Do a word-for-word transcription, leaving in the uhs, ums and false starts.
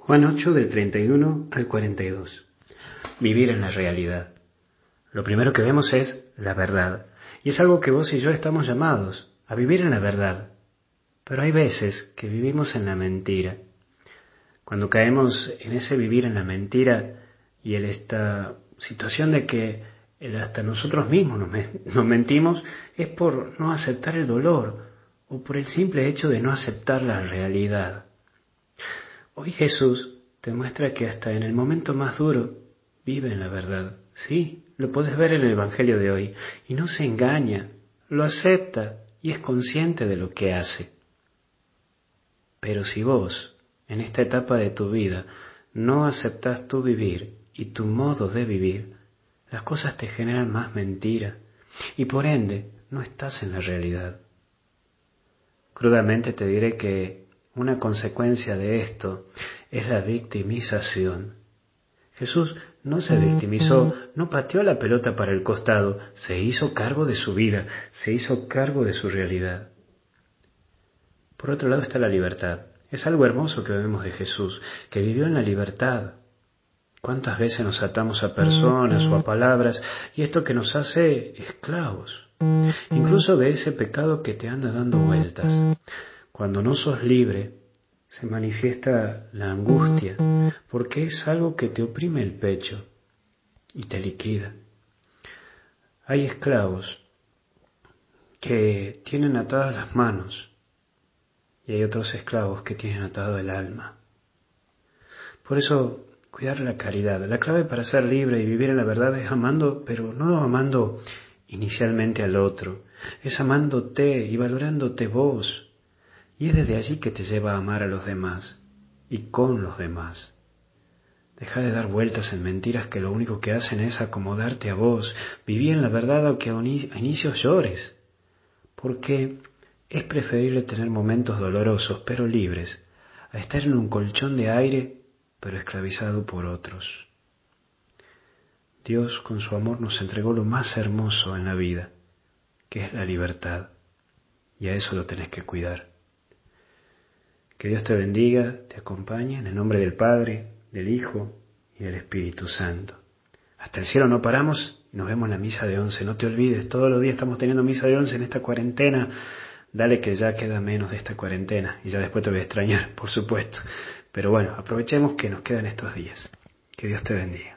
Juan ocho del treinta y uno al cuarenta y dos. Vivir en la realidad. Lo primero que vemos es la verdad. Y es algo que vos y yo estamos llamados, a vivir en la verdad. Pero hay veces que vivimos en la mentira. Cuando caemos en ese vivir en la mentira y en esta situación de que el hasta nosotros mismos nos, nos mentimos, es por no aceptar el dolor o por el simple hecho de no aceptar la realidad. Hoy Jesús te muestra que hasta en el momento más duro vive en la verdad. Sí, lo puedes ver en el Evangelio de hoy. Y no se engaña, lo acepta y es consciente de lo que hace. Pero si vos, en esta etapa de tu vida, no aceptás tu vivir y tu modo de vivir, las cosas te generan más mentira y por ende no estás en la realidad. Crudamente te diré que una consecuencia de esto es la victimización. Jesús no se victimizó, no pateó la pelota para el costado, se hizo cargo de su vida, se hizo cargo de su realidad. Por otro lado está la libertad. Es algo hermoso que vemos de Jesús, que vivió en la libertad. ¿Cuántas veces nos atamos a personas o a palabras y esto que nos hace esclavos? Incluso de ese pecado que te anda dando vueltas. Cuando no sos libre, se manifiesta la angustia, porque es algo que te oprime el pecho y te liquida. Hay esclavos que tienen atadas las manos y hay otros esclavos que tienen atado el alma. Por eso, cuidar la caridad. La clave para ser libre y vivir en la verdad es amando, pero no amando inicialmente al otro, es amándote y valorándote vos. Y es desde allí que te lleva a amar a los demás y con los demás. Deja de dar vueltas en mentiras que lo único que hacen es acomodarte a vos. Viví en la verdad aunque a inicios llores. Porque es preferible tener momentos dolorosos pero libres a estar en un colchón de aire pero esclavizado por otros. Dios con su amor nos entregó lo más hermoso en la vida, que es la libertad. Y a eso lo tenés que cuidar. Que Dios te bendiga, te acompañe, en el nombre del Padre, del Hijo y del Espíritu Santo. Hasta el cielo no paramos y nos vemos en la misa de once. No te olvides, todos los días estamos teniendo misa de once en esta cuarentena. Dale que ya queda menos de esta cuarentena y ya después te voy a extrañar, por supuesto. Pero bueno, aprovechemos que nos quedan estos días. Que Dios te bendiga.